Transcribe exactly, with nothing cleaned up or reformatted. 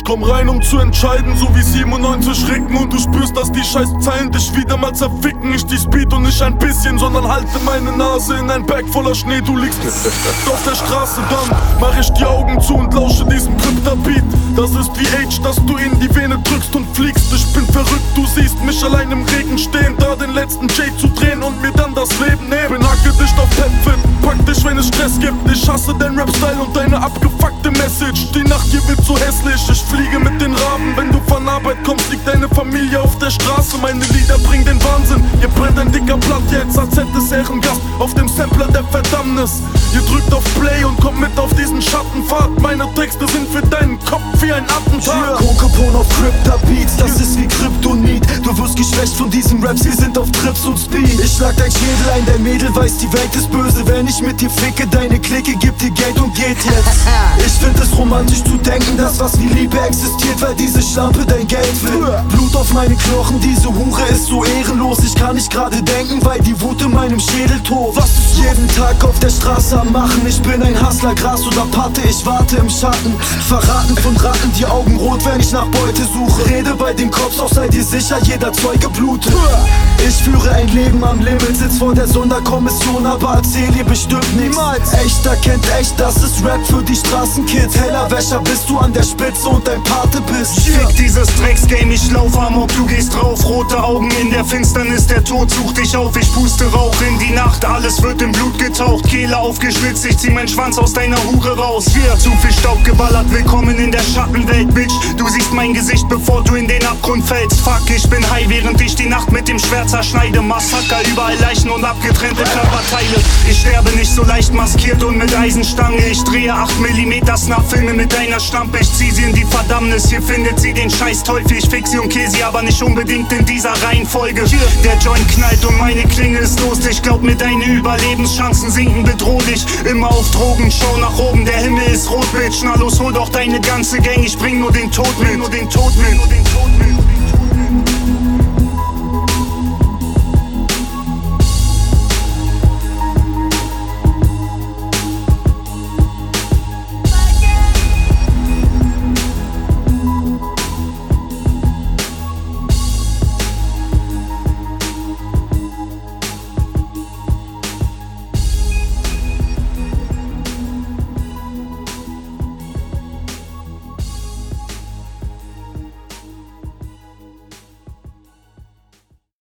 komm rein, um zu entscheiden, so wie siebenundneunzig Ricken. Und du spürst, dass die scheiß Zeilen dich wieder mal zerficken. Ich die Speed und nicht ein bisschen, sondern halte meine Nase in ein Berg voller Schnee. Du liegst auf der Straße, dann mach ich die Augen zu und lausche diesem Krypta-Beat. Das ist wie Age, dass du in die Vene drückst und fliegst. Ich bin verrückt, du siehst mich allein im Regen stehen, da den letzten J zu drehen und mir dann das Leben nehmen. Bin hackedicht auf Pepfit, pack dich, wenn es Stress gibt. Ich hasse dein Rap-Style und deine abgefuckte Message. Die Nacht hier wird so hässlich, ich fliege mit den Raben. Wenn du von Arbeit kommst, liegt deine Familie auf der Straße. Meine Lieder bringen den Wahnsinn, ihr brennt ein dicker Blatt jetzt, als hätte Ehrengast auf dem Sampler der Verdammnis. Ihr drückt auf Play und kommt mit auf diesen Schattenpfad. Meine Texte sind für deinen Kopf wie ein Attentat. Kokopon auf Krypta-Beats, das ist wie Kryptonit. Du wirst geschwächt von diesen Raps, wir sind auf Trips und Speed. Ich schlag dein Schädel ein, dein Mädel weiß, die Welt ist böse. Wenn ich mit dir ficke, deine Clique gibt dir Geld und geht jetzt. Ich find es romantisch zu denken, dass was wie Liebe existiert, weil diese Schlampe dein Geld will. Blut auf meine Knochen, diese Hure ist so ehrenlos. Ich kann nicht gerade denken, weil die Wut in meinem Schädel tobt. Was ist jeden Tag auf der Straße am Machen? Ich bin ein Hustler, Gras oder Patte, ich warte im Schatten. Verraten von Ratten, die Augen rot, wenn ich nach Beute suche. Rede bei den Cops, auch sei dir sicher, jeder Zeuge blutet. Ich führe ein Leben am Limit, sitz vor der Sonderkommission, aber erzähl ihr bestimmt nichts. Echter kennt echt, das ist Rap für die Straßenkids. Hellerwäscher bist du an der Spitze und dein Pate bist. Fick dieses Drecksgame, ich lauf amok, du gehst drauf. Rote Augen in der Finsternis, der Tod sucht dich auf. Ich puste Rauch in die Nacht, alles wird in Blut getaucht. Kehle aufgeschlitzt, ich zieh meinen Schwanz aus deiner Hure raus. Hier, zu viel Staub geballert, willkommen in der Schattenwelt, Bitch. Du siehst mein Gesicht, bevor du in den Abgrund fällst. Fuck, ich bin high, während ich die Nacht mit dem Schwert zerschneide. Massaker, überall Leichen und abgetrennte Körperteile. Ich sterbe nicht so leicht maskiert und mit Eisenstange. Ich drehe acht Millimeter Snap-Filme mit deiner Stampe. Ich zieh sie in die Verdammnis, hier findet sie den scheiß Teufel. Ich fix sie und kill sie, aber nicht unbedingt in dieser Reihenfolge. Der Joint knallt und meine Klinge ist los. Ich glaub mir, deine Überlebenschancen sinken bedrohlich. Immer auf Drogen, schau nach oben, der Himmel ist rot, Bitch. Na los, hol doch deine ganze Gang, ich bring nur den Tod mit, nur den Tod mit, nur den Tod mit.